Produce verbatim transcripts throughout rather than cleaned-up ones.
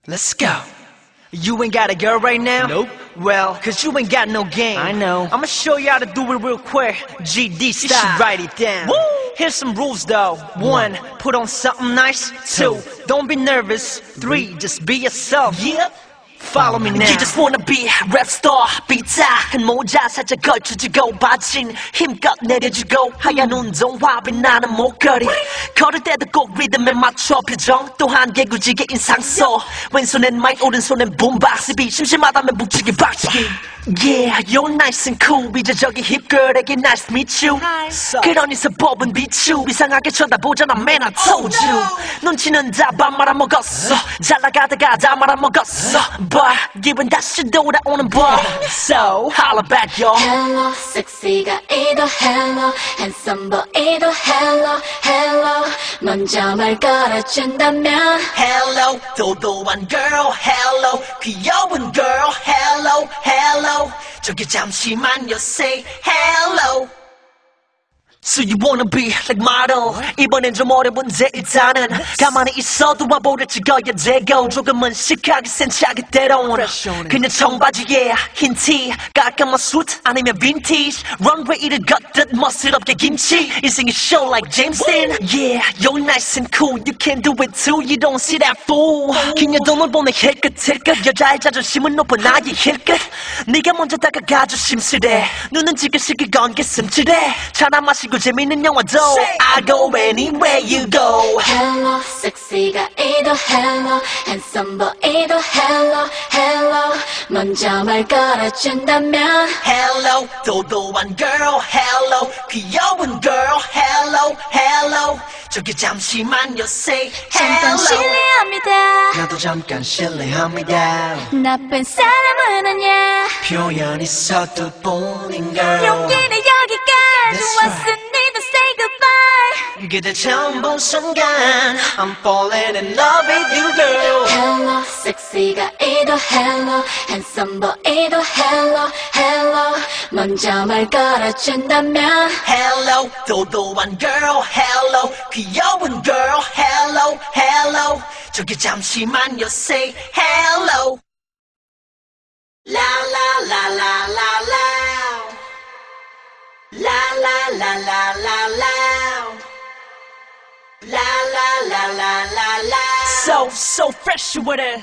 Let's go. You ain't got a girl right now? Nope. Well, cause you ain't got no game. I know. I'ma show you how to do it real quick. G D style. You should write it down. Woo! Here's some rules though. One, put on something nice. Two, don't be nervous. Three, just be yourself. Yep. Follow me now. You just wanna be rap star. 삐딱한 모자 살짝 걸쳐주고 바진 힘껏 내려주고 하얀 운동화 빛나는 목걸이 걸을 때도 꼭 리듬에 맞춰 표정 또한 개구지게 인상 써 왼손엔 마이크 오른손엔 붐박스 비 심심하다면 묵직히 박치기 Yeah, you're nice and cool 이제 저기 힙걸에게 nice to meet you 그러니서 뽑은 비추 이상하게 쳐다보잖아 man I told you 눈치는 다 밥 말아먹었어 잘 나가다가 다 말아먹었어 But 기분 다시 돌아오는 법 So holla back y'all Hello 섹시가 이도 hello handsome boy도 hello hello 먼저 말 걸어준다면 Hello 도도한 girl hello 귀여운 girl hello hello 저기 잠시만요 say hello So you wanna be like model 이번엔 좀 어려운데 일단은 가만히 있어도 와보려 찍어야 되고 조금은 시크하게 센 차게 때론 그냥 청바지에 흰 티 깔끔한 수트 아니면 빈티지 런웨이를 걷듯 멋스럽게 김치 인생이 show like James Dean Yeah you're nice and cool you can do it too you don't see that fool 긴 여동을 보내 힐끗 힐끗 여자의 자존심은 높은 나의 힐끗 네가 먼저 다가가줘 심술해 눈은 지그시그 건게 슴찔해 차나 마시고 재밌는 영화도 I go anywhere you go Hello 섹시가 이도 hello handsome boy도 hello hello 먼저 말 걸어준다면 Hello 도도한 girl hello 귀여운 girl hello hello 저기 잠시만요 say 잠깐 hello 실례합니다 나도 잠깐 실례합니다. 나쁜 사람은 아니야 표현이 서툴뿐인 girl. 용기는 여기까지 That's right. 왔으니도 say goodbye 그대 처음 본 순간 I'm falling in love with you girl. Hello 섹시가 이도 hello handsome boy도 hello hello 먼저 말 걸어준다면 Hello 도도한 girl hello 귀여운 girl hello hello 저기 잠시만요 say hello La la la la la la La la la la la la La la la la la la So so fresh with it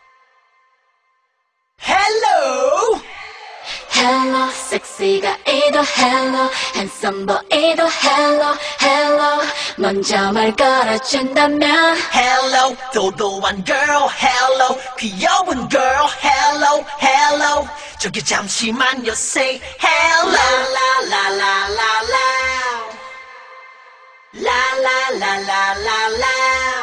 Hello Hello 섹시가 이도 hello handsome boy도 hello hello 먼저 말 걸어준다면 Hello 도도한 girl hello 귀여운 girl hello hello 저기 잠시만요 say hello La la la la la La la la la la la